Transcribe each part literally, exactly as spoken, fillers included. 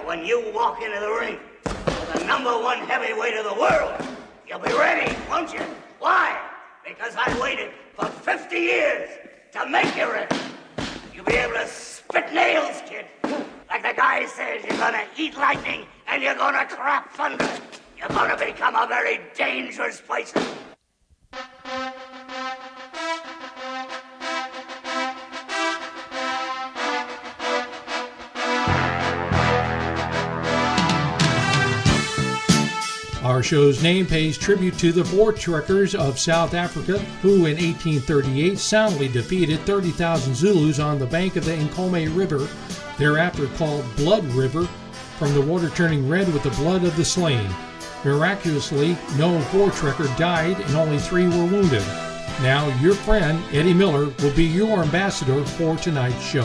when you walk into the ring with the number one heavyweight of the world, you'll be ready, won't you? Why? Because I waited for fifty years to make you ready. You'll be able to spit nails, kid. Like the guy says, you're gonna eat lightning and you're gonna crap thunder. You're gonna become a very dangerous person. Our show's name pays tribute to the Voortrekkers of South Africa, who in eighteen thirty-eight soundly defeated thirty thousand Zulus on the bank of the Nkomo River, thereafter called Blood River, from the water turning red with the blood of the slain. Miraculously, no Voortrekker died and only three were wounded. Now, your friend, Eddie Miller, will be your ambassador for tonight's show.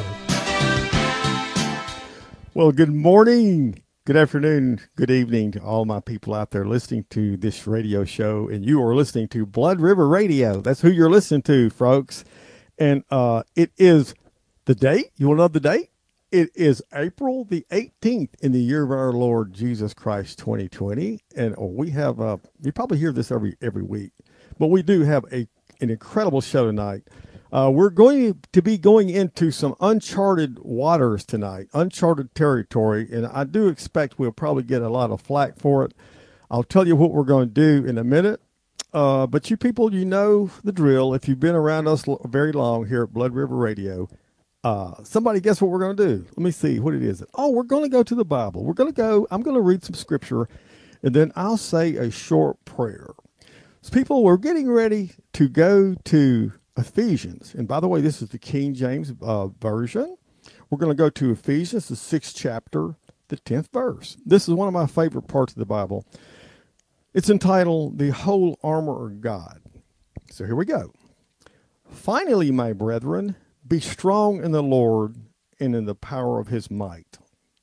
Well, good morning. Good afternoon, good evening to all my people out there listening to this radio show. And you are listening to Blood River Radio. That's who you're listening to, folks. And uh, it is the date. You want to know the date? It is April the eighteenth in the year of our Lord Jesus Christ twenty twenty. And we have, uh, you probably hear this every every week, but we do have a an incredible show tonight. Uh, we're going to be going into some uncharted waters tonight, uncharted territory, and I do expect we'll probably get a lot of flack for it. I'll tell you what we're going to do in a minute. Uh, but you people, you know the drill. If you've been around us very long here at Blood River Radio, uh, somebody guess what we're going to do? Let me see what it is. Oh, we're going to go to the Bible. We're going to go, I'm going to read some scripture, and then I'll say a short prayer. So people, we're getting ready to go to Ephesians. And by the way, this is the King James uh, version. We're going to go to Ephesians, the sixth chapter, the tenth verse. This is one of my favorite parts of the Bible. It's entitled, The Whole Armor of God. So here we go. Finally, my brethren, be strong in the Lord and in the power of his might.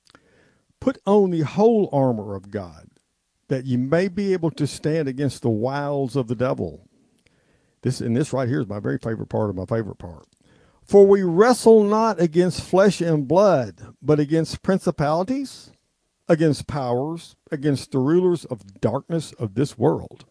Put on the whole armor of God, that ye may be able to stand against the wiles of the devil. This and this right here is my very favorite part of my favorite part. For we wrestle not against flesh and blood, but against principalities, against powers, against the rulers of darkness of this world,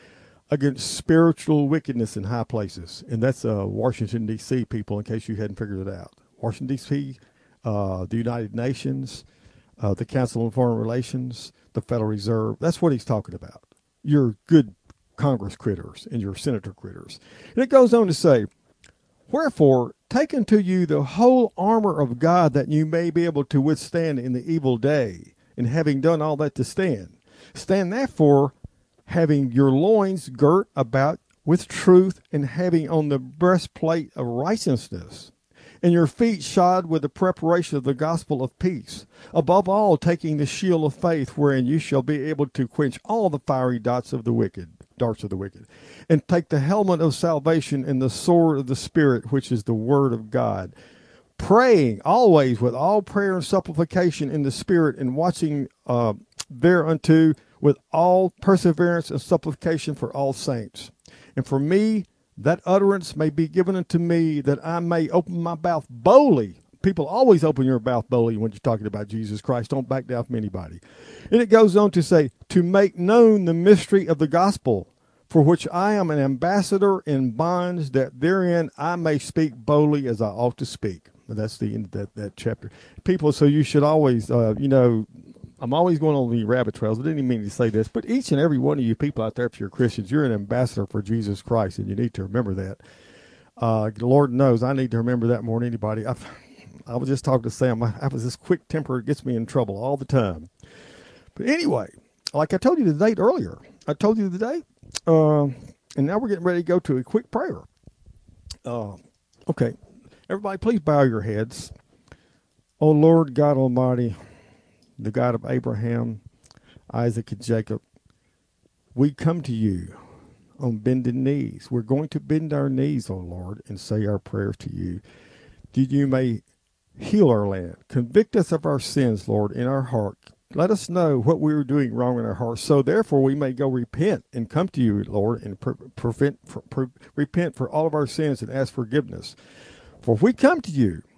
against spiritual wickedness in high places. And that's uh, Washington, D C, people, in case you hadn't figured it out. Washington, D C, uh, the United Nations, uh, the Council on Foreign Relations, the Federal Reserve. That's what he's talking about. You're good Congress critters and your senator critters. And it goes on to say, wherefore, take unto you the whole armor of God, that you may be able to withstand in the evil day, and having done all that to stand. Stand therefore, having your loins girt about with truth, and having on the breastplate of righteousness, and your feet shod with the preparation of the gospel of peace. Above all, taking the shield of faith, wherein you shall be able to quench all the fiery dots of the wicked. darts of the wicked, and take the helmet of salvation and the sword of the Spirit, which is the word of God, praying always with all prayer and supplication in the Spirit, and watching uh, thereunto with all perseverance and supplication for all saints. And for me, that utterance may be given unto me, that I may open my mouth boldly. People, always open your mouth boldly when you're talking about Jesus Christ. Don't back down from anybody. And it goes on to say, to make known the mystery of the gospel, for which I am an ambassador in bonds, that therein I may speak boldly as I ought to speak. And that's the end of that, that chapter. People, so you should always, uh, you know, I'm always going on the rabbit trails. I didn't even mean to say this, but each and every one of you people out there, if you're Christians, you're an ambassador for Jesus Christ, and you need to remember that. Uh, the Lord knows I need to remember that more than anybody. I've, I was just talking to Sam. I, I was this quick temper. It gets me in trouble all the time. But anyway, like I told you the date earlier, I told you the date, uh, and now we're getting ready to go to a quick prayer. Uh, okay, everybody, please bow your heads. Oh, Lord God Almighty, the God of Abraham, Isaac, and Jacob, we come to you on bended knees. We're going to bend our knees, oh Lord, and say our prayers to you. That you may heal our land. Convict us of our sins, Lord, in our heart. Let us know what we were doing wrong in our hearts, so therefore we may go repent and come to you, Lord, and pre- prevent, pre- pre- repent for all of our sins and ask forgiveness. For if we come to you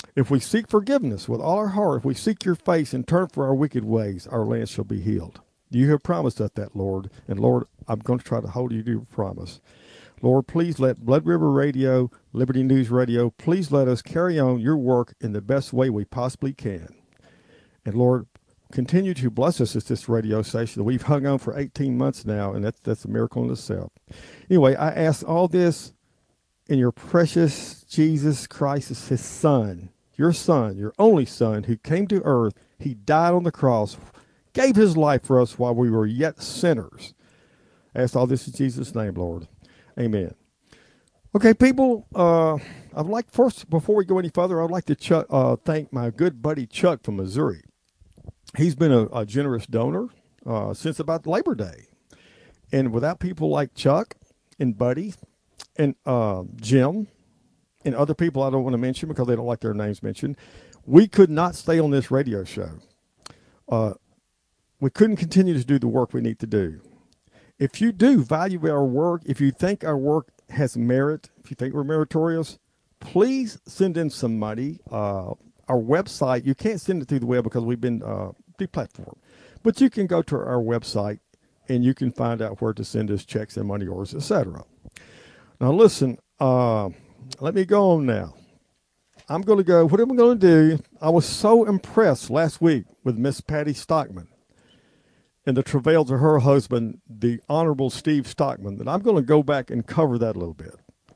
If we seek forgiveness with all our heart, if we seek your face and turn from our wicked ways, our land shall be healed. You have promised us that, Lord. And Lord, I'm going to try to hold you to your promise. Lord, please let Blood River Radio, Liberty News Radio, please let us carry on your work in the best way we possibly can. And Lord, continue to bless us at this radio station that we've hung on for eighteen months now, and that's, that's a miracle in itself. Anyway, I ask all this in your precious Jesus Christ, his son, your son, your only son, who came to earth. He died on the cross, gave his life for us while we were yet sinners. I ask all this in Jesus' name, Lord. Amen. Okay, people, uh, I'd like first, before we go any further, I'd like to ch- uh, thank my good buddy Chuck from Missouri. He's been a, a generous donor uh, since about Labor Day. And without people like Chuck and Buddy and uh, Jim and other people I don't want to mention because they don't like their names mentioned, we could not stay on this radio show. Uh, we couldn't continue to do the work we need to do. If you do value our work, if you think our work has merit, if you think we're meritorious, please send in some money. Uh, our website, you can't send it through the web because we've been uh, deplatformed. But you can go to our website and you can find out where to send us checks and money orders, et cetera. Now, listen, uh, let me go on now. I'm going to go, what am I going to do? I was so impressed last week with Miss Patty Stockman and the travails of her husband, the Honorable Steve Stockman, that I'm going to go back and cover that a little bit.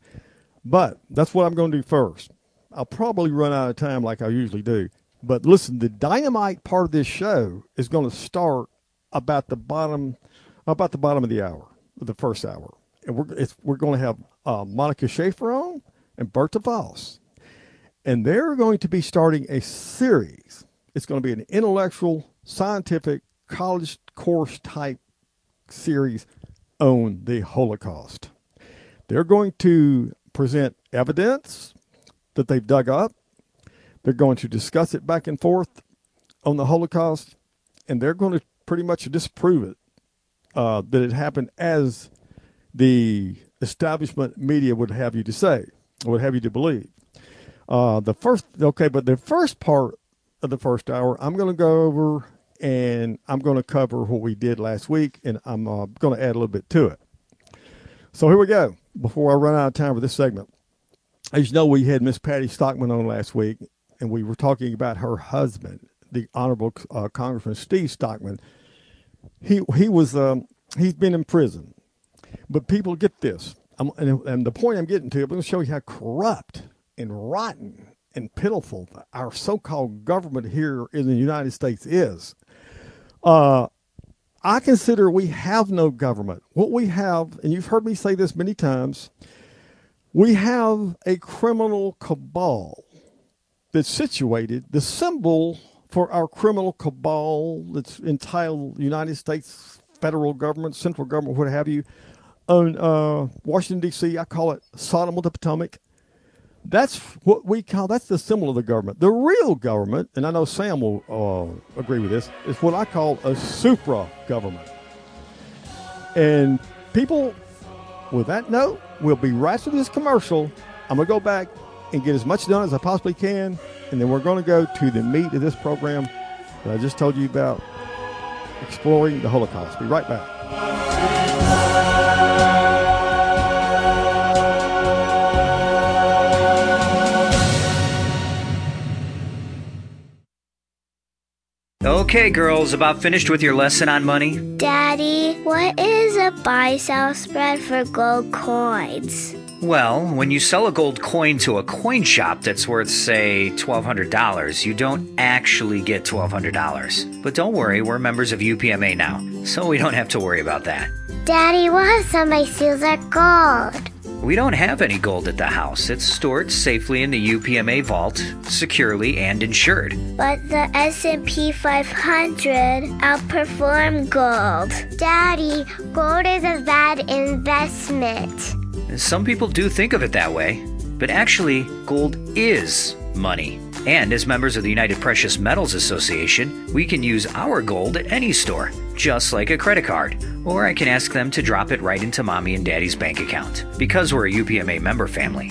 But that's what I'm going to do first. I'll probably run out of time like I usually do. But listen, the dynamite part of this show is going to start about the bottom, about the bottom of the hour, the first hour. And we're, it's, we're going to have uh, Monica Schaefer on and Bertha Voss. And they're going to be starting a series. It's going to be an intellectual, scientific, college course type series on the Holocaust. They're going to present evidence that they've dug up. They're going to discuss it back and forth on the Holocaust, and they're going to pretty much disprove it, uh, that it happened as the establishment media would have you to say, would have you to believe. Uh, the first, okay, but the first part of the first hour, I'm going to go over and I'm going to cover what we did last week, and I'm uh, going to add a little bit to it. So here we go. Before I run out of time for this segment, as you know, we had Miss Patty Stockman on last week, and we were talking about her husband, the Honorable uh, Congressman Steve Stockman. He he was um, he's been in prison, but people get this, I'm, and, and the point I'm getting to, I'm going to show you how corrupt and rotten and pitiful our so-called government here in the United States is. Uh, I consider we have no government. What we have, and you've heard me say this many times, we have a criminal cabal that's situated, the symbol for our criminal cabal that's entitled United States federal government, central government, what have you, on uh, Washington, D C, I call it Sodom of the Potomac. That's what we call, that's the symbol of the government. The real government, and I know Sam will uh, agree with this, is what I call a supra-government. And people, with that note, we'll be right through this commercial. I'm going to go back and get as much done as I possibly can, and then we're going to go to the meat of this program that I just told you about, exploring the Holocaust. Be right back. Okay, girls, about finished with your lesson on money? Daddy, what is a buy-sell spread for gold coins? Well, when you sell a gold coin to a coin shop that's worth, say, twelve hundred dollars, you don't actually get twelve hundred dollars. But don't worry, we're members of U P M A now, so we don't have to worry about that. Daddy, what if some of my seals are gold? We don't have any gold at the house. It's stored safely in the U P M A vault, securely and insured. But the S and P five hundred outperformed gold. Daddy, gold is a bad investment. Some people do think of it that way, but actually, gold is money. And as members of the United Precious Metals Association, we can use our gold at any store, just like a credit card. Or I can ask them to drop it right into Mommy and Daddy's bank account, because we're a U P M A member family.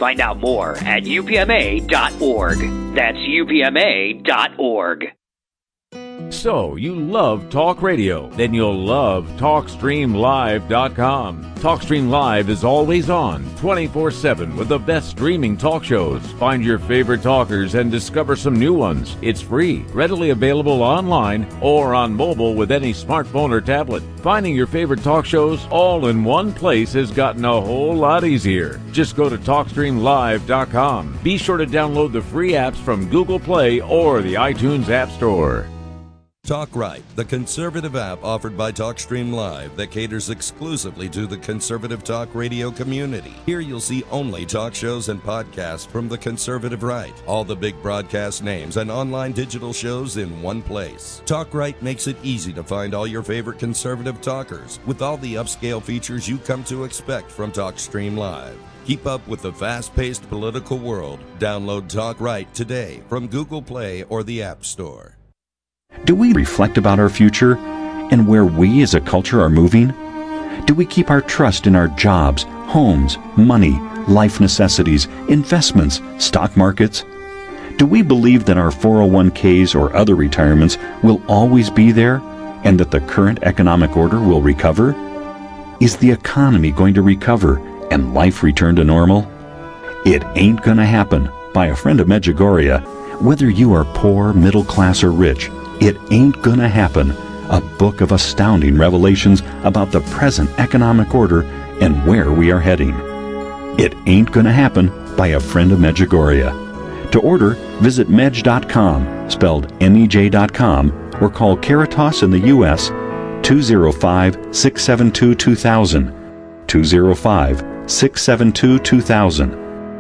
Find out more at U P M A dot org. That's U P M A dot org. So, you love talk radio? Then you'll love talk stream live dot com. TalkStream Live is always on, twenty-four seven, with the best streaming talk shows. Find your favorite talkers and discover some new ones. It's free, readily available online or on mobile with any smartphone or tablet. Finding your favorite talk shows all in one place has gotten a whole lot easier. Just go to talk stream live dot com. Be sure to download the free apps from Google Play or the iTunes App Store. Talk Right, the conservative app offered by TalkStream Live that caters exclusively to the conservative talk radio community. Here you'll see only talk shows and podcasts from the conservative right, all the big broadcast names and online digital shows in one place. Talk Right makes it easy to find all your favorite conservative talkers with all the upscale features you come to expect from TalkStream Live. Keep up with the fast-paced political world. Download Talk Right today from Google Play or the App Store. Do we reflect about our future and where we as a culture are moving? Do we keep our trust in our jobs, homes, money, life necessities, investments, stock markets? Do we believe that our four oh one k's or other retirements will always be there and that the current economic order will recover? Is the economy going to recover and life return to normal? It Ain't Gonna Happen by a friend of Medjugorje. Whether you are poor, middle class, or rich, It Ain't Gonna Happen, a book of astounding revelations about the present economic order and where we are heading. It Ain't Gonna Happen by a friend of Medjugorje. To order, visit medj dot com, spelled M E J dot com, or call Caritas in the U S two oh five, six seven two, two thousand, two oh five, six seven two, two thousand.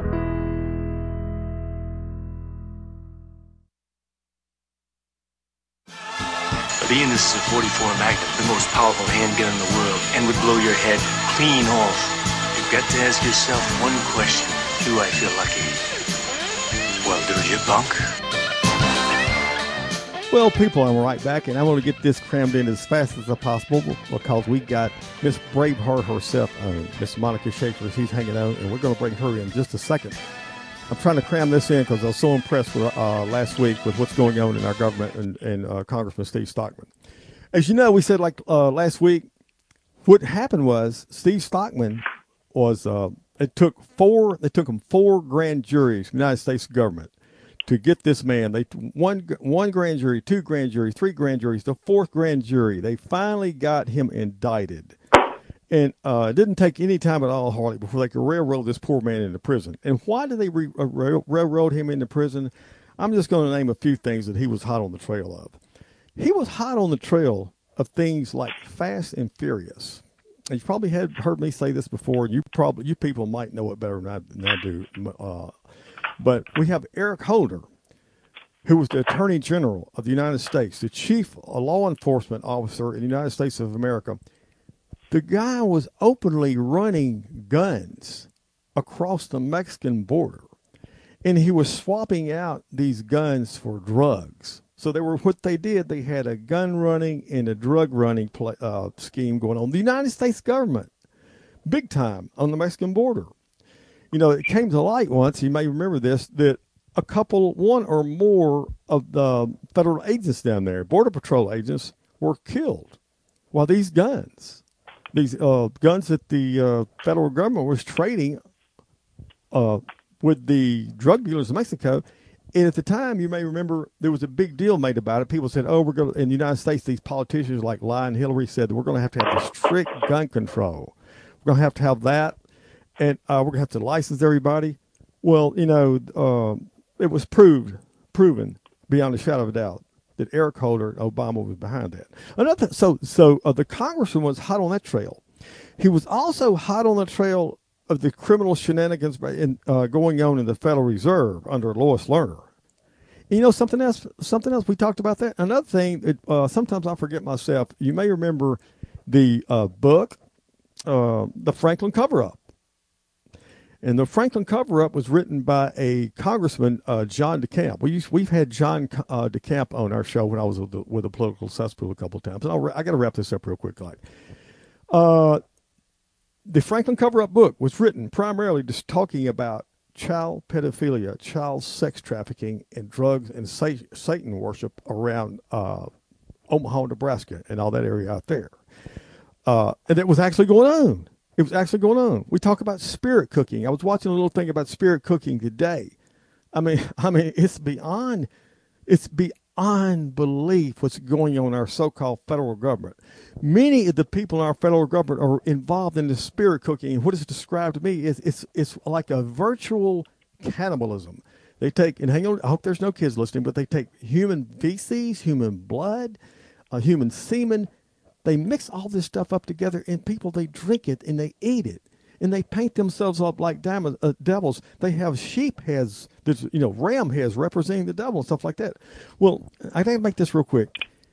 Being this is a forty-four Magnum, the most powerful handgun in the world, and would blow your head clean off, you've got to ask yourself one question. Do I feel lucky? Well, do you, punk? Well, people, I'm right back, and I want to get this crammed in as fast as possible because we got Miss Braveheart herself, uh, Miss Monica Schaefer. She's hanging out, and we're going to bring her in just a second. I'm trying to cram this in because I was so impressed with uh, last week with what's going on in our government and, and uh, Congressman Steve Stockman. As you know, we said like uh, last week, what happened was Steve Stockman was, uh, it took four, they took him four grand juries, United States government, to get this man. They one one grand jury, two grand jury, three grand juries, the fourth grand jury. They finally got him indicted. And uh, it didn't take any time at all, Harley, before they could railroad this poor man into prison. And why did they re- uh, rail- railroad him into prison? I'm just going to name a few things that he was hot on the trail of. He was hot on the trail of things like Fast and Furious. And you probably had heard me say this before. You probably, you people might know it better than I, than I do. Uh, but we have Eric Holder, who was the Attorney General of the United States, the chief law enforcement officer in the United States of America. The guy was openly running guns across the Mexican border, and he was swapping out these guns for drugs. So they were what they did. They had a gun running and a drug running play, uh, scheme going on. The United States government, big time on the Mexican border. You know, it came to light once, you may remember this, that a couple, one or more of the federal agents down there, Border Patrol agents, were killed while these guns. These uh, guns that the uh, federal government was trading uh, with the drug dealers in Mexico. And at the time, you may remember, there was a big deal made about it. People said, oh, we're going to, in the United States, these politicians like Lyon Hillary said that we're going to have to have this strict gun control. We're going to have to have that. And uh, we're going to have to license everybody. Well, you know, uh, it was proved, proven beyond a shadow of a doubt that Eric Holder, Obama, was behind that. Another, so so uh, the congressman was hot on that trail. He was also hot on the trail of the criminal shenanigans in, uh, going on in the Federal Reserve under Lois Lerner. And you know something else? Something else we talked about that. Another thing, it, uh, sometimes I forget myself. You may remember the uh, book, uh, The Franklin Cover-Up. And the Franklin Cover-Up was written by a congressman, uh, John DeCamp. We used, we've had John uh, DeCamp on our show when I was with the, with the political cesspool a couple of times. And I'll, I got to wrap this up real quick. Like, uh, the Franklin Cover-Up book was written primarily just talking about child pedophilia, child sex trafficking, and drugs and sa- Satan worship around uh, Omaha, Nebraska, and all that area out there. Uh, and it was actually going on. It was actually going on. We talk about spirit cooking. I was watching a little thing about spirit cooking today. I mean, I mean, it's beyond, it's beyond belief what's going on in our so-called federal government. Many of the people in our federal government are involved in the spirit cooking. And what is described to me is it's it's like a virtual cannibalism. They take, and hang on, I hope there's no kids listening, but they take human feces, human blood, uh, human semen. They mix all this stuff up together, and people, they drink it and they eat it. And they paint themselves up like diamond, uh, devils. They have sheep heads, there's, you know, ram heads representing the devil and stuff like that. Well, I got to make this real quick.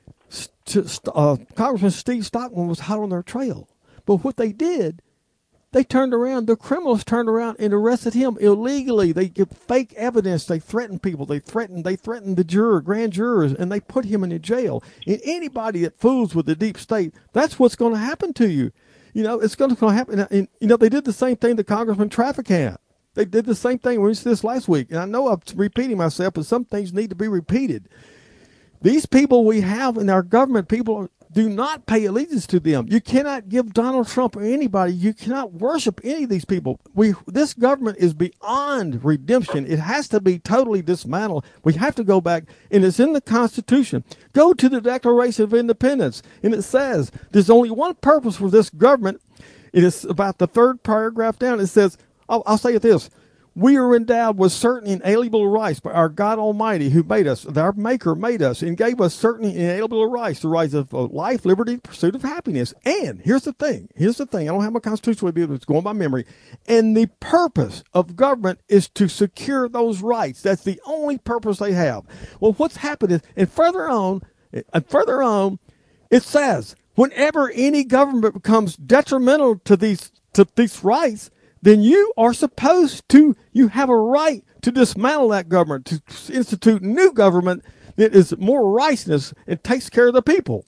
St- uh, Congressman Steve Stockman was hot on their trail. But what they did, they turned around, the criminals turned around and arrested him illegally. They give fake evidence. They threatened people. They threatened, they threatened the juror, grand jurors, and they put him in a jail. And anybody that fools with the deep state, that's what's going to happen to you. You know, it's going to happen. And, you know, they did the same thing to Congressman Traficant. They did the same thing. We said this last week. And I know I'm repeating myself, but some things need to be repeated. These people we have in our government, people do not pay allegiance to them. You cannot give Donald Trump or anybody, you cannot worship any of these people. We, this government is beyond redemption. It has to be totally dismantled. We have to go back, and it's in the Constitution. Go to the Declaration of Independence, and it says there's only one purpose for this government. It is about the third paragraph down. It says, I'll, I'll say it this. We are endowed with certain inalienable rights by our God Almighty who made us. Our Maker made us and gave us certain inalienable rights, the rights of life, liberty, pursuit of happiness. And here's the thing. Here's the thing. I don't have my constitution with me, but it's going by memory. And the purpose of government is to secure those rights. That's the only purpose they have. Well, what's happened is, and further on, and further on, it says, whenever any government becomes detrimental to these to these rights, then you are supposed to, you have a right to dismantle that government, to institute new government that is more righteousness and takes care of the people.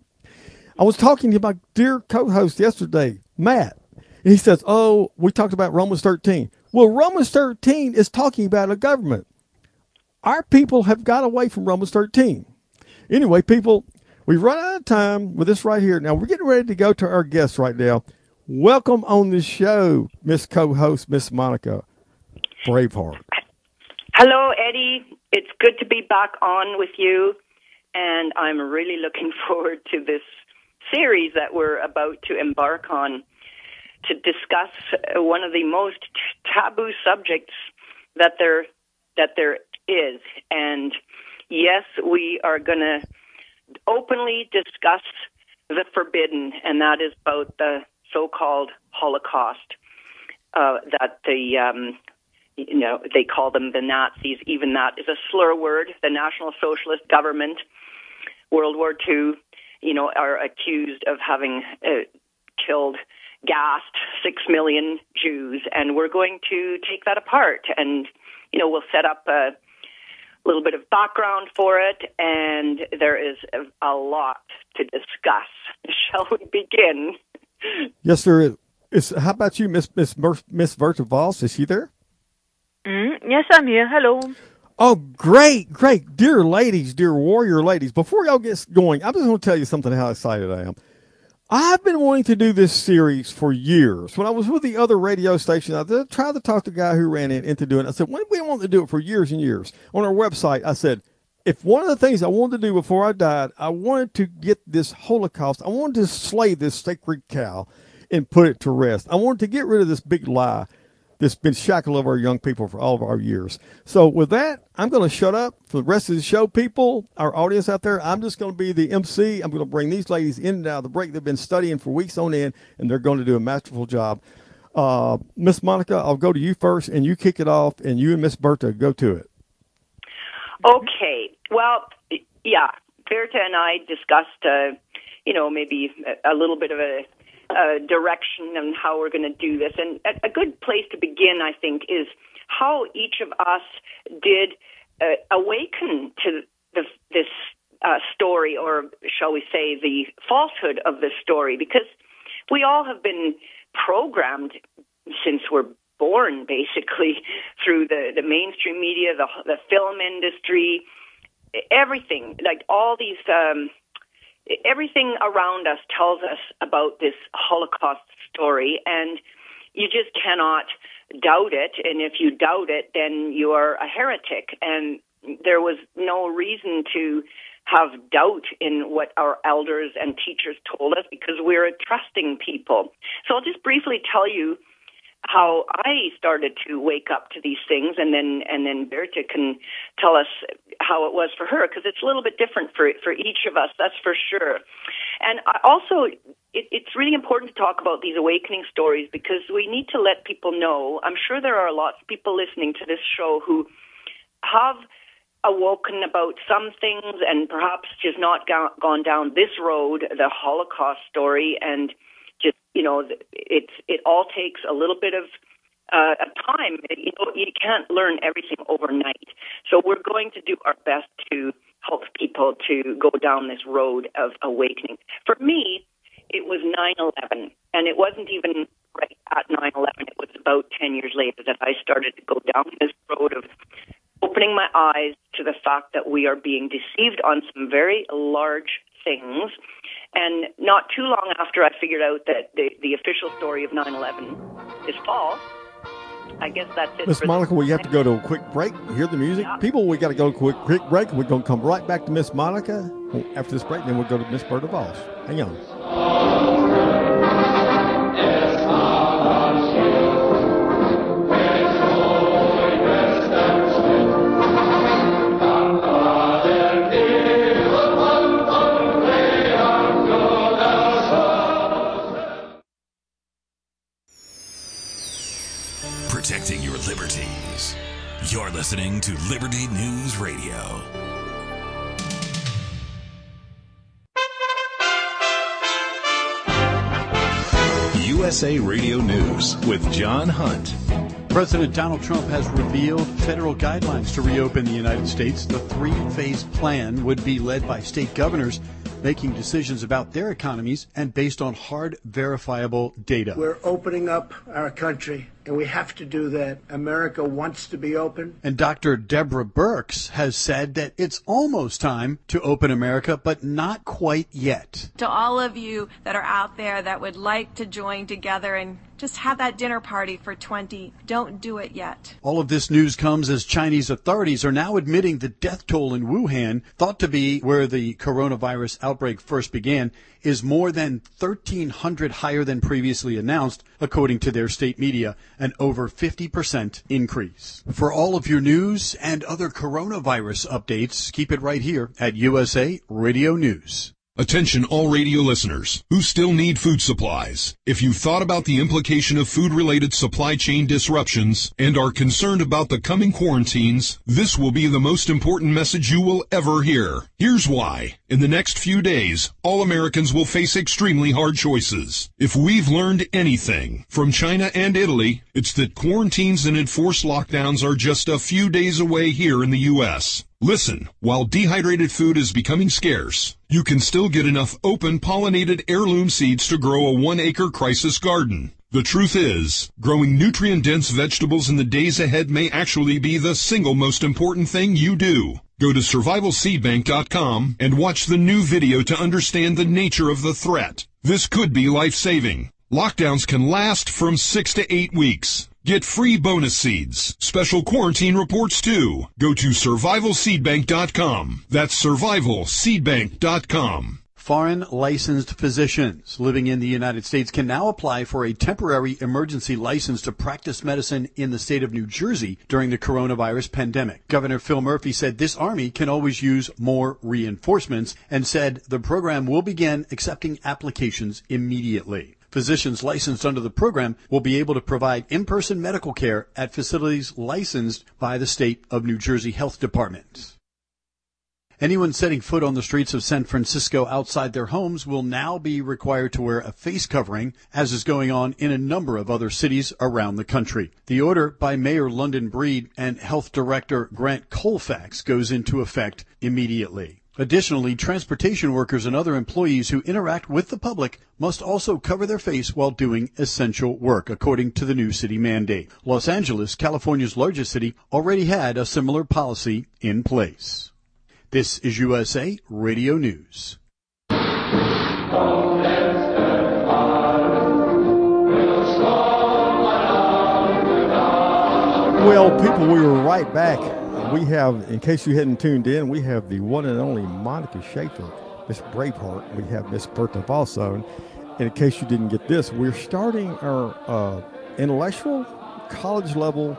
I was talking to my dear co-host yesterday, Matt, and he says, oh, we talked about Romans thirteen. Well, Romans thirteen is talking about a government. Our people have got away from Romans thirteen. Anyway, people, we've run out of time with this right here. Now, we're getting ready to go to our guests right now. Welcome on the show, Miss Co-host, Miss Monica Braveheart. Hello, Eddie. It's good to be back on with you, and I'm really looking forward to this series that we're about to embark on to discuss one of the most taboo subjects that there that there is. And yes, we are going to openly discuss the forbidden, and that is about the so-called Holocaust, uh, that the, um, you know, they call them the Nazis. Even that is a slur word. The National Socialist Government, World War Two, you know, are accused of having uh, killed, gassed six million Jews. And we're going to take that apart. And, you know, we'll set up a little bit of background for it. And there is a, a lot to discuss. Shall we begin? Yes, there is. Is how about you, Miss Miss Miss Bertha Voss? Is she there? Mm, yes, I'm here. Hello. Oh, great, great, dear ladies, dear warrior ladies. Before y'all get going, I'm just going to tell you something. How excited I am. I've been wanting to do this series for years. When I was with the other radio station, I tried to talk to the guy who ran it into doing it. I said, when we wanted to do it for years and years on our website, I said, if one of the things I wanted to do before I died, I wanted to get this Holocaust, I wanted to slay this sacred cow and put it to rest. I wanted to get rid of this big lie that's been shackled over our young people for all of our years. So with that, I'm going to shut up for the rest of the show, people, our audience out there. I'm just going to be the M C. I'm going to bring these ladies in and out of the break. They've been studying for weeks on end, and they're going to do a masterful job. Uh, Miss Monica, I'll go to you first, and you kick it off, and you and Miss Bertha go to it. Okay. Well, yeah, Bertha and I discussed, uh, you know, maybe a, a little bit of a, a direction on how we're going to do this. And a, a good place to begin, I think, is how each of us did uh, awaken to the, this uh, story, or shall we say the falsehood of this story, because we all have been programmed since we're born basically through the, the mainstream media, the, the film industry, everything, like all these, um, everything around us tells us about this Holocaust story, and you just cannot doubt it. And if you doubt it, then you are a heretic. And there was no reason to have doubt in what our elders and teachers told us, because we're a trusting people. So I'll just briefly tell you how I started to wake up to these things, and then and then Berta can tell us how it was for her, because it's a little bit different for for each of us, that's for sure. And I also, it, it's really important to talk about these awakening stories, because we need to let people know. I'm sure there are lots of people listening to this show who have awoken about some things and perhaps just not go- gone down this road, the Holocaust story, and just, you know, it's it all takes a little bit of uh, time. You know, you can't learn everything overnight. So we're going to do our best to help people to go down this road of awakening. For me, it was nine eleven, and it wasn't even right at nine eleven. It was about ten years later that I started to go down this road of opening my eyes to the fact that we are being deceived on some very large things. And not too long after I figured out that the, the official story of nine eleven is false, I guess that's it. Miss Monica, we have to go to a quick break. Hear the music. Yeah. People, we got to go to a quick, quick break. We're going to come right back to Miss Monica after this break, then we'll go to Miss Berta Voss. Hang on. Protecting your liberties. You're listening to Liberty News Radio. U S A Radio News with John Hunt. President Donald Trump has revealed federal guidelines to reopen the United States. The three-phase plan would be led by state governors, making decisions about their economies and based on hard, verifiable data. We're opening up our country, and we have to do that. America wants to be open. And Doctor Deborah Birx has said that it's almost time to open America, but not quite yet. To all of you that are out there that would like to join together and just have that dinner party for twenty, don't do it yet. All of this news comes as Chinese authorities are now admitting the death toll in Wuhan, thought to be where the coronavirus outbreak first began, is more than thirteen hundred higher than previously announced, according to their state media, an over fifty percent increase. For all of your news and other coronavirus updates, keep it right here at U S A Radio News. Attention all radio listeners who still need food supplies. If you've thought about the implication of food-related supply chain disruptions and are concerned about the coming quarantines, this will be the most important message you will ever hear. Here's why. In the next few days, all Americans will face extremely hard choices. If we've learned anything from China and Italy, it's that quarantines and enforced lockdowns are just a few days away here in the U S Listen, while dehydrated food is becoming scarce, you can still get enough open pollinated heirloom seeds to grow a one-acre crisis garden. The truth is, growing nutrient-dense vegetables in the days ahead may actually be the single most important thing you do. Go to survival seed bank dot com and watch the new video to understand the nature of the threat. This could be life-saving. Lockdowns can last from six to eight weeks. Get free bonus seeds, special quarantine reports too. Go to survival seed bank dot com. That's survival seed bank dot com. Foreign licensed physicians living in the United States can now apply for a temporary emergency license to practice medicine in the state of New Jersey during the coronavirus pandemic. Governor Phil Murphy said this Army can always use more reinforcements and said the program will begin accepting applications immediately. Physicians licensed under the program will be able to provide in-person medical care at facilities licensed by the state of New Jersey Health Department. Anyone setting foot on the streets of San Francisco outside their homes will now be required to wear a face covering, as is going on in a number of other cities around the country. The order by Mayor London Breed and Health Director Grant Colfax goes into effect immediately. Additionally, transportation workers and other employees who interact with the public must also cover their face while doing essential work, according to the new city mandate. Los Angeles, California's largest city, already had a similar policy in place. This is U S A Radio News. Well, people, we were right back. We have, in case you hadn't tuned in, we have the one and only Monica Schaefer, Miss Braveheart. We have Miss Bertha Balsone. And in case you didn't get this, we're starting our uh, intellectual college-level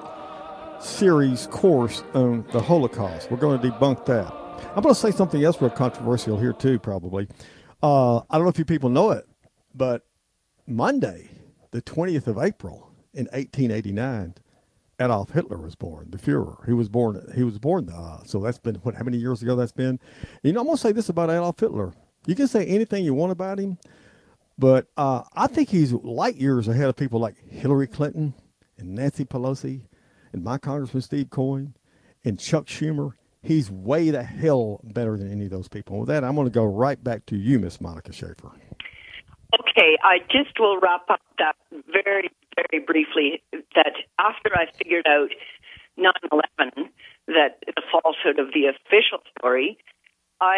series course on the Holocaust. We're going to debunk that. I'm going to say something else real controversial here, too, probably. Uh, I don't know if you people know it, but Monday, the twentieth of April in eighteen eighty-nine, Adolf Hitler was born, the Fuhrer. He was born. He was born. Uh, so that's been what? How many years ago that's been? You know, I'm gonna say this about Adolf Hitler. You can say anything you want about him, but uh, I think he's light years ahead of people like Hillary Clinton and Nancy Pelosi and my Congressman Steve Coyne and Chuck Schumer. He's way the hell better than any of those people. With that, I'm going to go right back to you, Miss Monica Schaefer. Okay, I just will wrap up that very, very briefly, that after I figured out nine eleven, that the falsehood of the official story, I,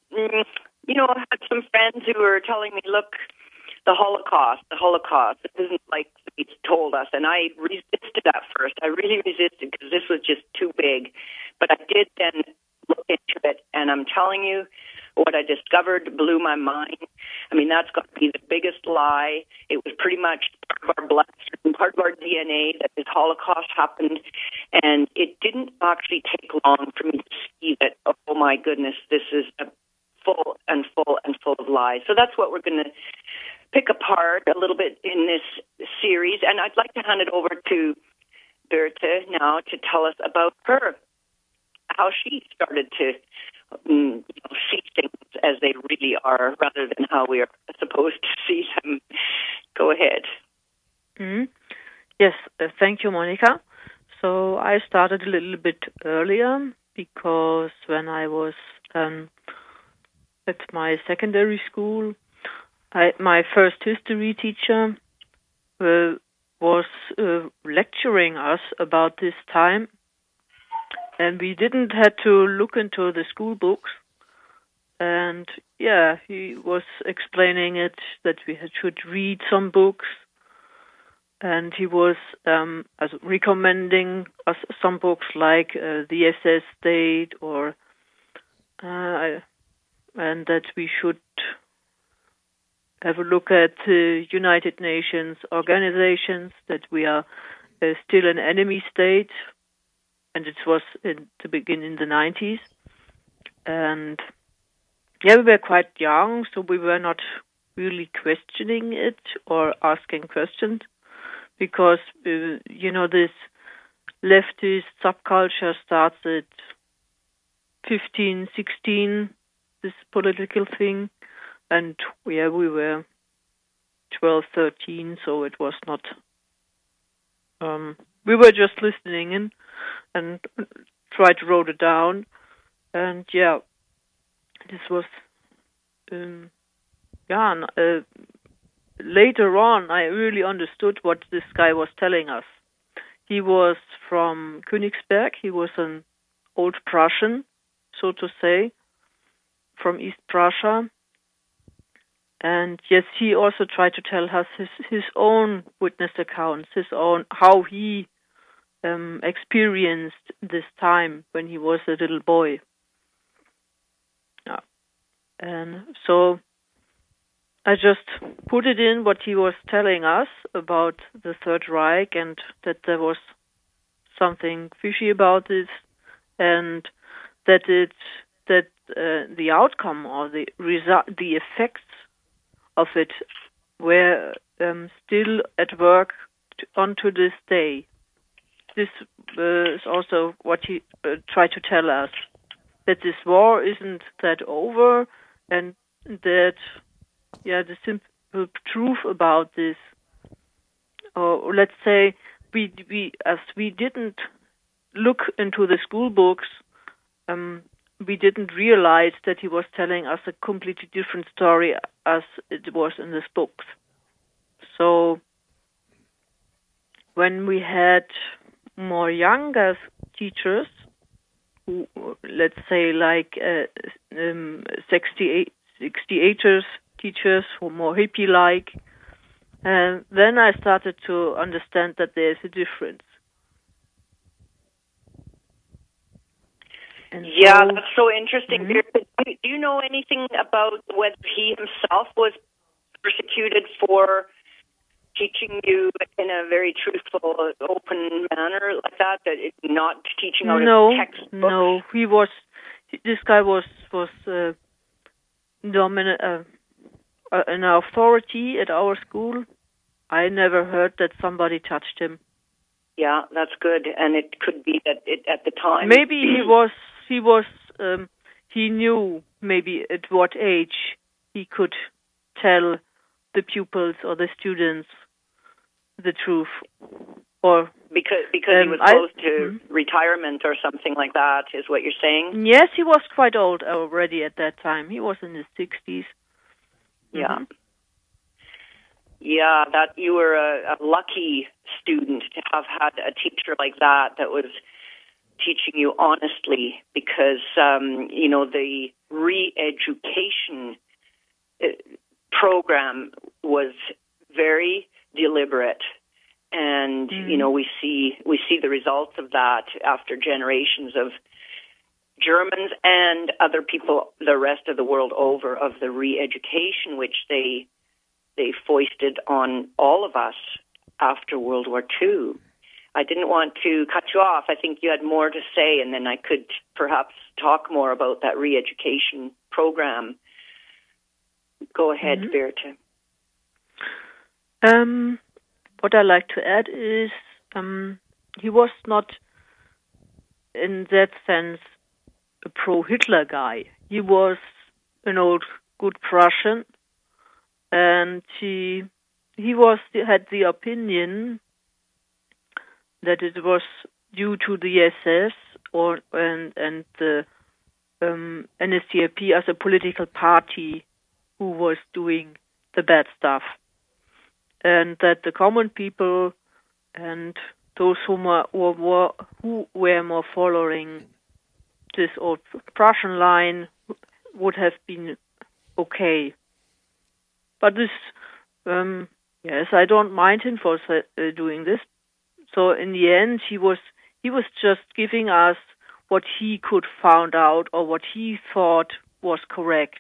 you know, had some friends who were telling me, look, the Holocaust, the Holocaust, it isn't like they told us. And I resisted at first. I really resisted because this was just too big. But I did then look into it, and I'm telling you, what I discovered blew my mind. I mean, that's got to be the biggest lie. It was pretty much part of our bloodstream, part of our D N A that this Holocaust happened. And it didn't actually take long for me to see that, oh, my goodness, this is a full and full and full of lies. So that's what we're going to pick apart a little bit in this series. And I'd like to hand it over to Bertha now to tell us about her, how she started to mm, you know, see things as they really are rather than how we are supposed to see them. Go ahead. Mm-hmm. Yes, uh, thank you, Monica. So I started a little bit earlier because when I was um, at my secondary school, I, my first history teacher uh, was uh, lecturing us about this time. And we didn't have to look into the school books. And, yeah, he was explaining it, that we had, should read some books. And he was um, as recommending us some books like uh, the S S State, or uh, and that we should have a look at the United Nations organizations, that we are uh, still an enemy state. And it was in, to begin in the nineties. And, yeah, we were quite young, so we were not really questioning it or asking questions. Because, uh, you know, this leftist subculture starts at fifteen, sixteen, this political thing. And, yeah, we were twelve, thirteen, so it was not... Um, we were just listening in and tried to write it down. And, yeah, this was... Um, yeah, uh, later on, I really understood what this guy was telling us. He was from Königsberg. He was an old Prussian, so to say, from East Prussia. And yes, he also tried to tell us his, his own witness accounts, his own, how he um, experienced this time when he was a little boy. Yeah. And so I just put it in what he was telling us about the Third Reich, and that there was something fishy about this, and that it that uh, the outcome or the result, the effects of it, were um, still at work t- onto this day. This uh, is also what he uh, tried to tell us, that this war isn't that over, and that. Yeah, the simple truth about this, or let's say, we we as we didn't look into the school books, um, we didn't realize that he was telling us a completely different story as it was in his books. So when we had more younger teachers, who, let's say like uh, um, sixty-eight, sixty-eighters teachers who were more hippie-like, and uh, then I started to understand that there's a difference. And yeah, so, that's so interesting. Mm-hmm. Do you know anything about whether he himself was persecuted for teaching you in a very truthful, open manner like that, that it, not teaching out no, of textbooks? No, he was, this guy was, was uh, dominant, uh, uh, an authority at our school. I never heard that somebody touched him. Yeah, that's good. And it could be that it, at the time... Maybe he was, he was, um, he knew maybe at what age he could tell the pupils or the students the truth. Or Because because um, he was close I, to hmm? retirement or something like that, is what you're saying? Yes, he was quite old already at that time. He was in his sixties. Yeah. Mm-hmm. Yeah, that you were a, a lucky student to have had a teacher like that that was teaching you honestly, because, um, you know, the re-education program was very deliberate. And, mm. you know, we see we see the results of that after generations of Germans and other people, the rest of the world over, of the re-education, which they they foisted on all of us after World War Two. I didn't want to cut you off. I think you had more to say, and then I could perhaps talk more about that re-education program. Go ahead, mm-hmm. Birte. Um, what I like to add is um, he was not, in that sense, a pro-Hitler guy. He was an old good Prussian, and he he was had the opinion that it was due to the S S or and and the um, N S D A P as a political party who was doing the bad stuff, and that the common people and those who were, were who were more following this old Prussian line would have been okay. But this, um, yes, I don't mind him for uh, doing this. So in the end, he was he was just giving us what he could find out or what he thought was correct.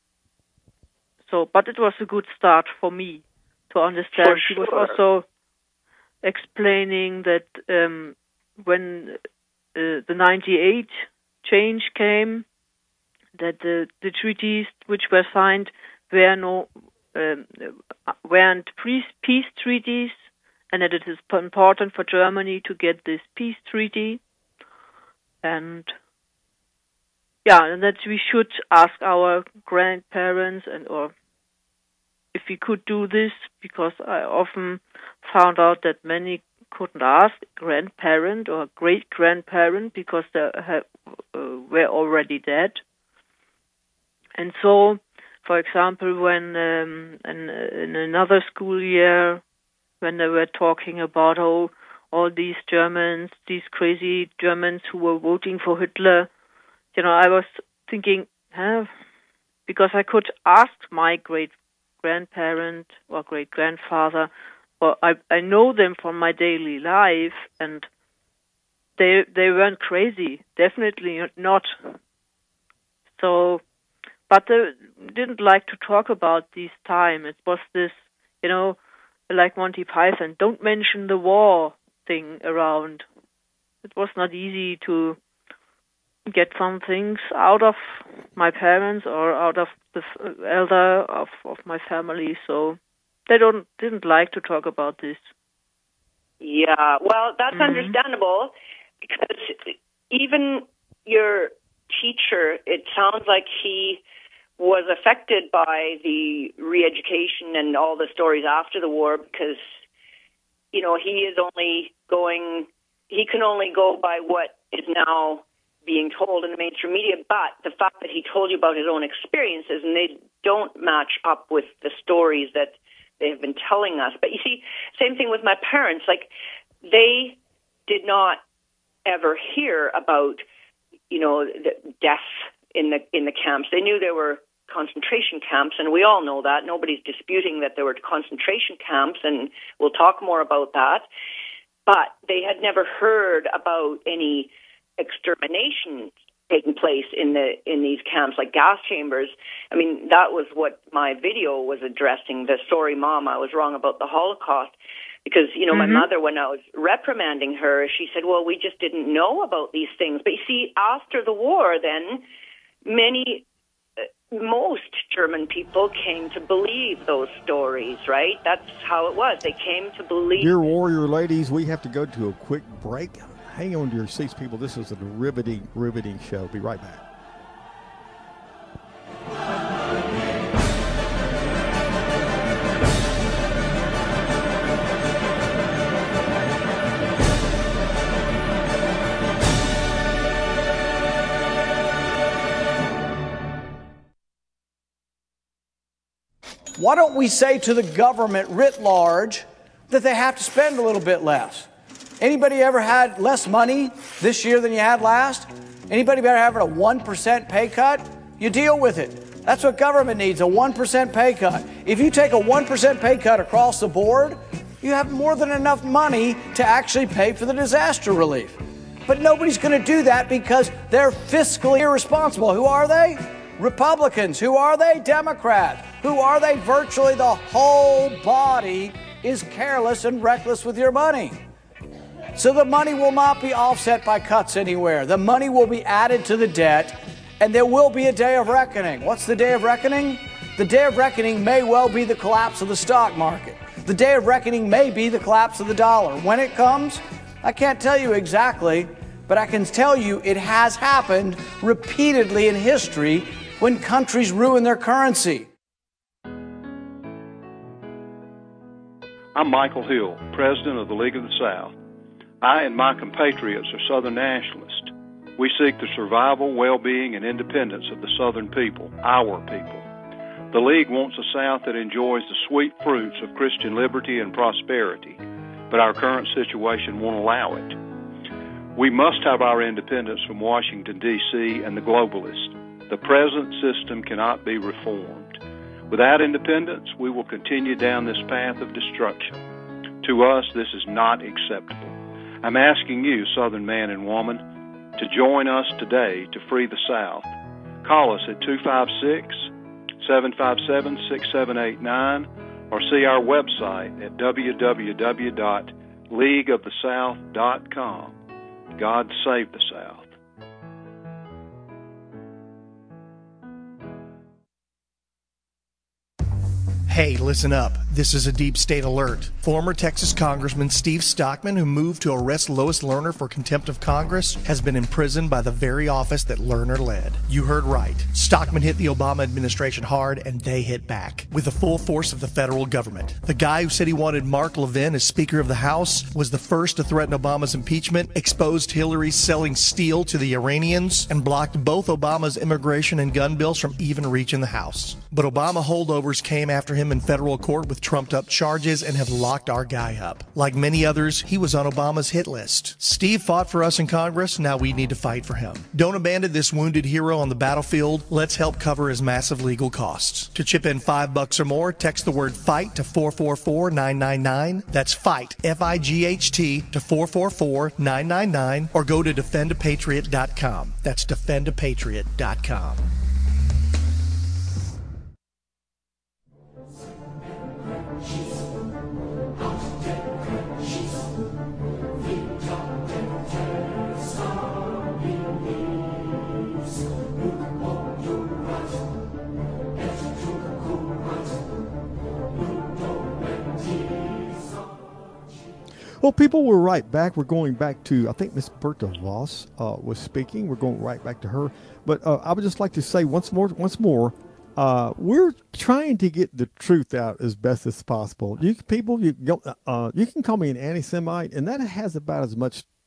So, but it was a good start for me to understand. For he sure. was also explaining that um, when uh, the ninety-eight change came, that the, the treaties which were signed were no um, weren't peace treaties, and that it is important for Germany to get this peace treaty, and yeah, and that we should ask our grandparents and or if we could do this, because I often found out that many couldn't ask grandparent or great grandparent because they have, uh, were already dead. And so, for example, when um, in, in another school year, when they were talking about oh, all these Germans, these crazy Germans who were voting for Hitler, you know, I was thinking, huh? Because I could ask my great grandparent or great grandfather, or I, I know them from my daily life, and they they weren't crazy, definitely not. So, but they didn't like to talk about this time. It was this, you know, like Monty Python, don't mention the war thing around. It was not easy to get some things out of my parents or out of the elder of, of my family, so they don't didn't like to talk about this. Yeah, well, that's mm-hmm. understandable, because even your teacher, it sounds like he was affected by the re-education and all the stories after the war, because, you know, he is only going, he can only go by what is now being told in the mainstream media, but the fact that he told you about his own experiences, and they don't match up with the stories that they have been telling us. But you see, same thing with my parents. Like, they did not ever hear about, you know, the death in the in the camps. They knew there were concentration camps, and we all know that. Nobody's disputing that there were concentration camps, and we'll talk more about that. But they had never heard about any extermination taking place in the in these camps, like gas chambers. I mean, that was what my video was addressing. The sorry mom, I was wrong about the Holocaust. Because, you know, mm-hmm. my mother, when I was reprimanding her, she said, well, we just didn't know about these things. But you see, after the war, then, many, uh, most German people came to believe those stories, right? That's how it was. They came to believe. Dear warrior ladies, we have to go to a quick break. Hang on to your seats, people. This is a riveting, riveting show. Be right back. Why don't we say to the government writ large that they have to spend a little bit less? Anybody ever had less money this year than you had last? Anybody ever having a one percent pay cut? You deal with it. That's what government needs, a one percent pay cut. If you take a one percent pay cut across the board, you have more than enough money to actually pay for the disaster relief. But nobody's going to do that because they're fiscally irresponsible. Who are they? Republicans. Who are they? Democrats. Who are they? Virtually the whole body is careless and reckless with your money. So the money will not be offset by cuts anywhere. The money will be added to the debt, and there will be a day of reckoning. What's the day of reckoning? The day of reckoning may well be the collapse of the stock market. The day of reckoning may be the collapse of the dollar. When it comes, I can't tell you exactly, but I can tell you it has happened repeatedly in history when countries ruin their currency. I'm Michael Hill, President of the League of the South. I and my compatriots are Southern nationalists. We seek the survival, well-being, and independence of the Southern people, our people. The League wants a South that enjoys the sweet fruits of Christian liberty and prosperity, but our current situation won't allow it. We must have our independence from Washington, D C and the globalists. The present system cannot be reformed. Without independence, we will continue down this path of destruction. To us, this is not acceptable. I'm asking you, Southern man and woman, to join us today to free the South. Call us at two five six, seven five seven, six seven eight nine or see our website at w w w dot league of the south dot com. God save the South. Hey, listen up. This is a deep state alert. Former Texas Congressman Steve Stockman, who moved to arrest Lois Lerner for contempt of Congress, has been imprisoned by the very office that Lerner led. You heard right. Stockman hit the Obama administration hard, and they hit back with the full force of the federal government. The guy who said he wanted Mark Levin as Speaker of the House was the first to threaten Obama's impeachment, exposed Hillary selling steel to the Iranians, and blocked both Obama's immigration and gun bills from even reaching the House. But Obama holdovers came after him in federal court with trumped-up charges and have locked our guy up. Like many others, he was on Obama's hit list. Steve fought for us in Congress, now we need to fight for him. Don't abandon this wounded hero on the battlefield. Let's help cover his massive legal costs. To chip in five bucks or more, text the word FIGHT to four four four, nine nine nine. That's FIGHT, F I G H T, to four four four, nine nine nine, or go to defend a patriot dot com. That's defend a patriot dot com. Well, people, we're right back. We're going back to, I think Miss Bertha Voss uh, was speaking. We're going right back to her. But uh, I would just like to say once more, once more, uh, we're trying to get the truth out as best as possible. You people, you uh, you can call me an anti-Semite, and that has about as much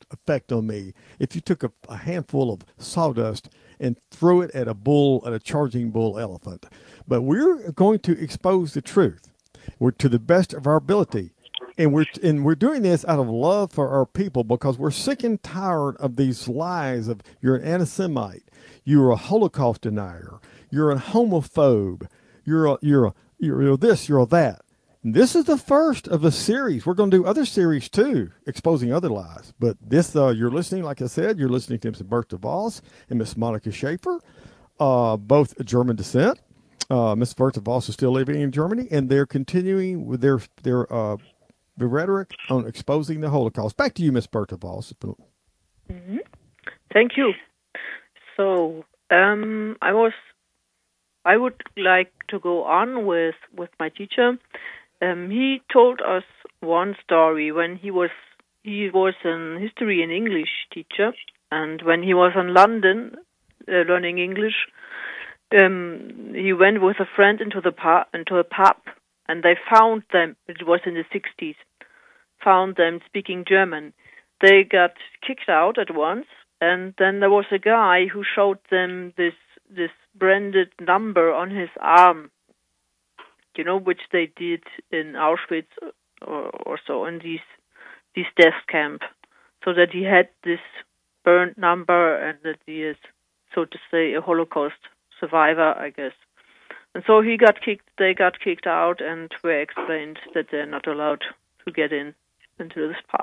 effect on me if you took a, a handful of sawdust and threw it at a bull, at a charging bull elephant. But we're going to expose the truth. We're to the best of our ability. And we're and we're doing this out of love for our people because we're sick and tired of these lies of you're an anti-Semite, you're a Holocaust denier, you're a homophobe, you're a, you're a, you're, you're this, you're that. And this is the first of a series. We're going to do other series too, exposing other lies. But this, uh, you're listening, like I said, you're listening to Miss Bertha Voss and Miss Monica Schaefer, uh, both German descent. Uh, Miss Bertha Voss is still living in Germany, and they're continuing with their their uh, the rhetoric on exposing the Holocaust. Back to you, Miss Bertha Voss. Mm-hmm. Thank you. So um, I was, I would like to go on with, with my teacher. Um, he told us one story when he was he was an history and English teacher, and when he was in London uh, learning English, um, he went with a friend into the pub, into a pub, and they found them. It was in the sixties. Found them speaking German. They got kicked out at once, and then there was a guy who showed them this this branded number on his arm, you know, which they did in Auschwitz or, or so, in these these death camp, so that he had this burned number and that he is, so to say, a Holocaust survivor, I guess. And so he got kicked. They got kicked out, and were explained that they're not allowed to get in into this pub.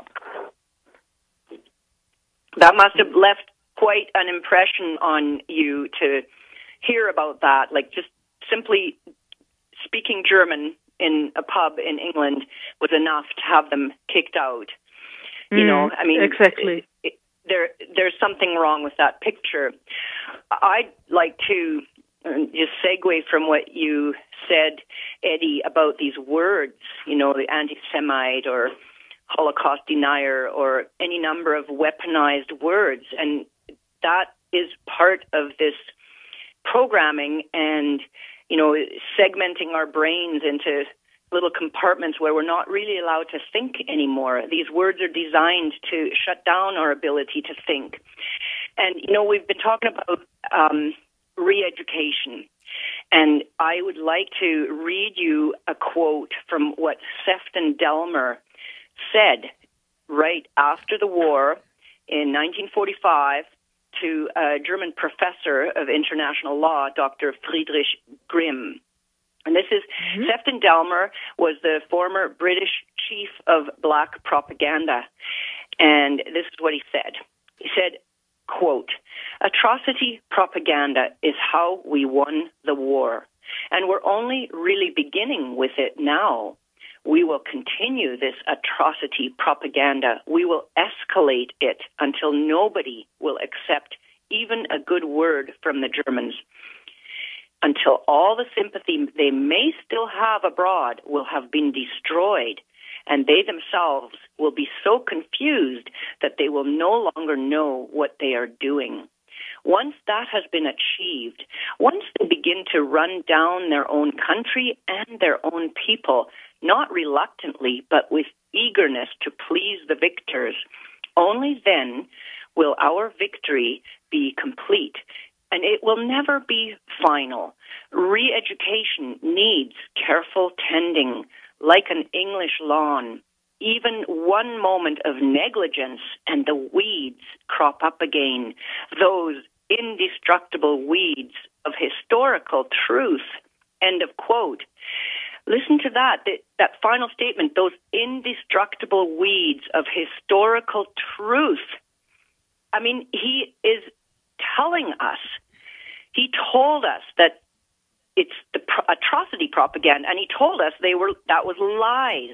That must have left quite an impression on you to hear about that. Like, just simply speaking German in a pub in England was enough to have them kicked out. You mm, know, I mean, exactly. It, it, there, there's something wrong with that picture. I'd like to just segue from what you said, Eddie, about these words, you know, the anti-Semite or Holocaust denier or any number of weaponized words. And that is part of this programming and, you know, segmenting our brains into little compartments where we're not really allowed to think anymore. These words are designed to shut down our ability to think. And, you know, we've been talking about um, re-education. And I would like to read you a quote from what Sefton Delmer said right after the war in nineteen forty-five to a German professor of international law, Doctor Friedrich Grimm. And this is, mm-hmm. Sefton Delmer was the former British chief of black propaganda. And this is what he said. He said, quote, "Atrocity propaganda is how we won the war. And we're only really beginning with it now. We will continue this atrocity propaganda. We will escalate it until nobody will accept even a good word from the Germans. Until all the sympathy they may still have abroad will have been destroyed, and they themselves will be so confused that they will no longer know what they are doing. Once that has been achieved, once they begin to run down their own country and their own people, not reluctantly, but with eagerness to please the victors, only then will our victory be complete. And it will never be final. Re-education needs careful tending, like an English lawn. Even one moment of negligence and the weeds crop up again, those indestructible weeds of historical truth." End of quote. Listen to that, that, that final statement, those indestructible weeds of historical truth. I mean, he is telling us, he told us that it's the pro- atrocity propaganda, and he told us they were that was lies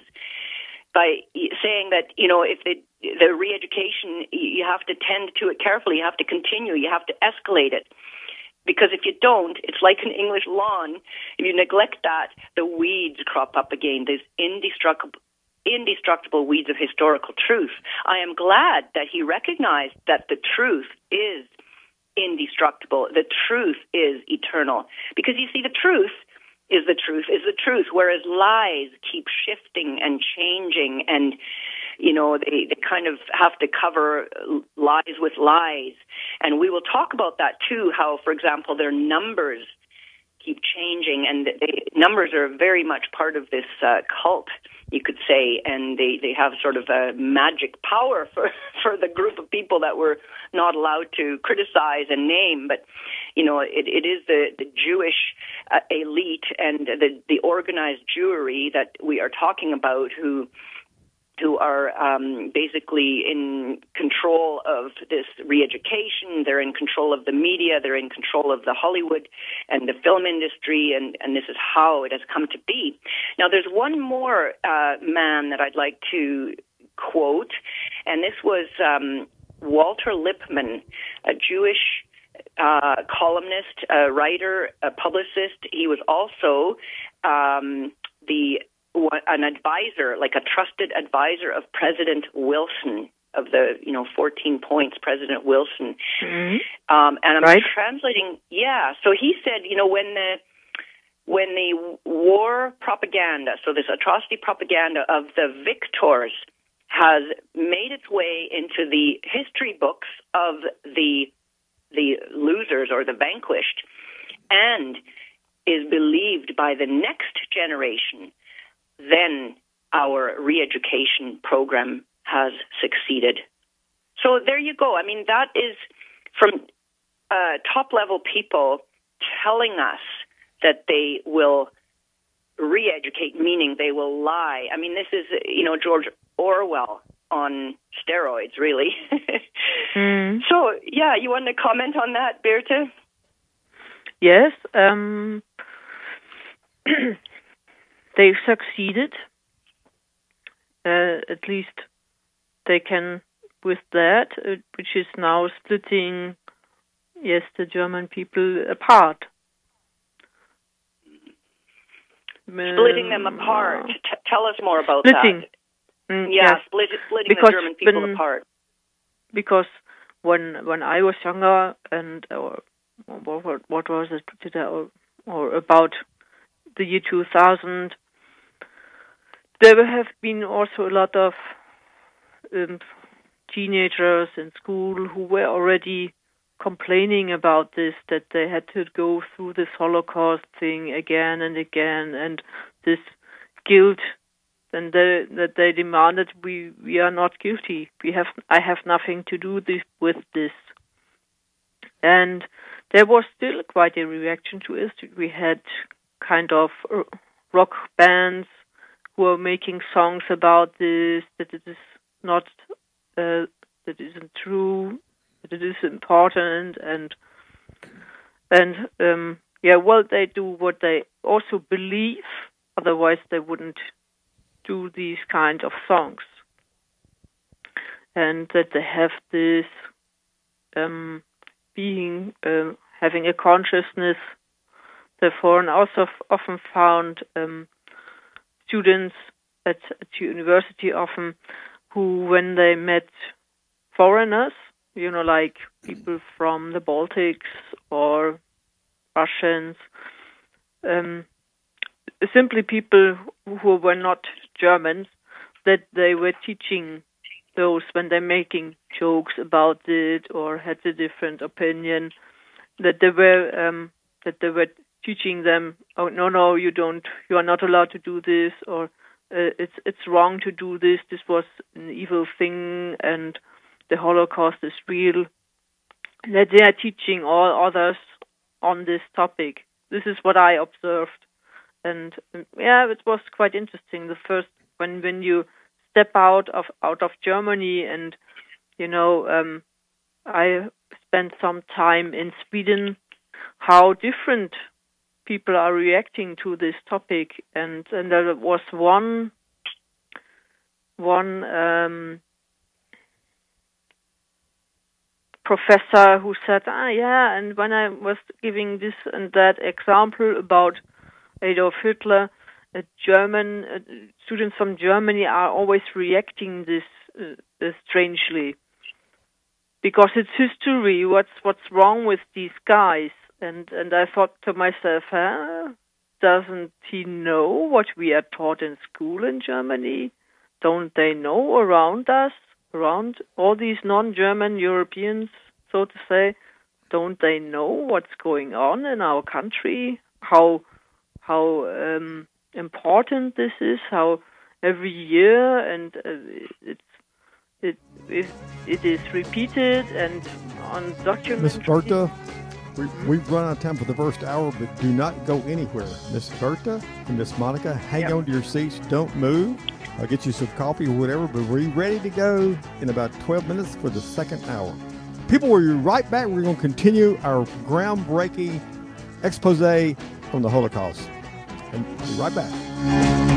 by saying that, you know, if the, the re-education, you have to tend to it carefully, you have to continue, you have to escalate it. Because if you don't, it's like an English lawn. If you neglect that, the weeds crop up again. There's indestructible, indestructible weeds of historical truth. I am glad that he recognized that the truth is indestructible. The truth is eternal. Because you see, the truth is the truth is the truth, whereas lies keep shifting and changing and you know, they, they kind of have to cover lies with lies. And we will talk about that too, how, for example, their numbers keep changing, and they, numbers are very much part of this uh, cult, you could say, and they, they have sort of a magic power for, for the group of people that we're not allowed to criticize and name. But, you know, it, it is the, the Jewish uh, elite and the, the organized Jewry that we are talking about who who are um, basically in control of this re-education. They're in control of the media. They're in control of the Hollywood and the film industry, and, and this is how it has come to be. Now, there's one more uh, man that I'd like to quote, and this was um, Walter Lippmann, a Jewish uh, columnist, a writer, a publicist. He was also um, the an advisor, like a trusted advisor of President Wilson, of the, you know, fourteen points, President Wilson. Mm-hmm. Um, and I'm right. translating, yeah. So he said, you know, when the, when the war propaganda, so this atrocity propaganda of the victors has made its way into the history books of the, the losers or the vanquished, and is believed by the next generation, then our re-education program has succeeded. So there you go. I mean, that is from uh, top-level people telling us that they will re-educate, meaning they will lie. I mean, this is, you know, George Orwell on steroids, really. mm. So, yeah, you want to comment on that, Birte? Yes. Um... They've succeeded. Uh, at least they can with that, uh, which is now splitting, yes, the German people apart. Splitting um, them apart. T- tell us more about splitting. that. Mm, yeah, yes. split, splitting because the German people when, apart. Because when when I was younger, and or, what, what was it, or, or about the year two thousand, there have been also a lot of um, teenagers in school who were already complaining about this, that they had to go through this Holocaust thing again and again, and this guilt, and they, that they demanded we we are not guilty. We have I have nothing to do this, with this. And there was still quite a reaction to it. We had kind of rock bands who are making songs about this, that it is not, uh, that it isn't true, that it is important, and and um, yeah, well, they do what they also believe. Otherwise, they wouldn't do these kind of songs, and that they have this um, being uh, having a consciousness. Therefore, and also often found um, students at, at university often who, when they met foreigners, you know, like people from the Baltics or Russians, um, simply people who were not Germans, that they were teaching those when they're making jokes about it or had a different opinion, that they were um, that they were teaching them, oh no, no, you don't, you are not allowed to do this, or uh, it's it's wrong to do this. This was an evil thing, and the Holocaust is real. That they are teaching all others on this topic. This is what I observed, and yeah, it was quite interesting. The first when when you step out of out of Germany, and you know, um, I spent some time in Sweden. How different people are reacting to this topic, and, and there was one one um, professor who said, ah, yeah, and when I was giving this and that example about Adolf Hitler, a German uh, students from Germany are always reacting this uh, uh, strangely, because it's history. What's what's wrong with these guys? And and I thought to myself, huh? Doesn't he know what we are taught in school in Germany? don't they know around us, around all these non-German Europeans, so to say, don't they know what's going on in our country? How how um, important this is? How every year and uh, it's it, it it is repeated and on documented. Miss Bertha, we, we've run out of time for the first hour, but do not go anywhere. Miss Bertha and Miss Monica, hang Yep. on to your seats. Don't move. I'll get you some coffee or whatever, but we're ready to go in about twelve minutes for the second hour. People, we'll be right back. We're going to continue our groundbreaking expose on the Holocaust. And we'll be right back.